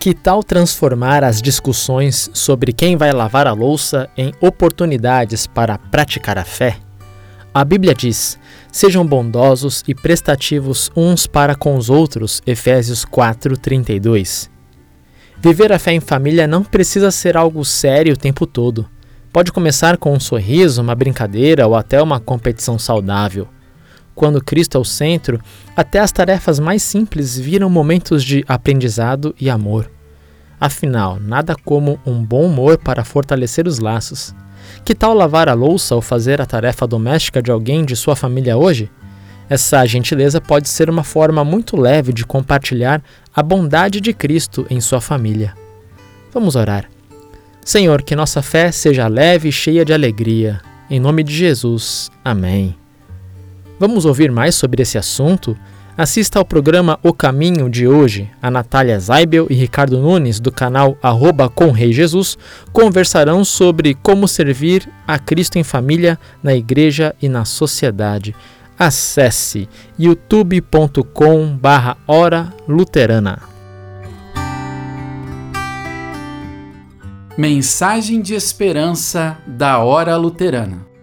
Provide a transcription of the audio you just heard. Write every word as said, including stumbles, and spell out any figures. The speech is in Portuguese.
Que tal transformar as discussões sobre quem vai lavar a louça em oportunidades para praticar a fé? A Bíblia diz: sejam bondosos e prestativos uns para com os outros, Efésios quatro, trinta e dois. Viver a fé em família não precisa ser algo sério o tempo todo. Pode começar com um sorriso, uma brincadeira ou até uma competição saudável. Quando Cristo é o centro, até as tarefas mais simples viram momentos de aprendizado e amor. Afinal, nada como um bom humor para fortalecer os laços. Que tal lavar a louça ou fazer a tarefa doméstica de alguém de sua família hoje? Essa gentileza pode ser uma forma muito leve de compartilhar a bondade de Cristo em sua família. Vamos orar. Senhor, que nossa fé seja leve e cheia de alegria. Em nome de Jesus. Amém. Vamos ouvir mais sobre esse assunto? Assista ao programa O Caminho de hoje. A Natália Zaibel e Ricardo Nunes, do canal arroba com Rei Jesus, conversarão sobre como servir a Cristo em família, na igreja e na sociedade. Acesse youtube ponto com barra hora luterana. Mensagem de esperança da Hora Luterana.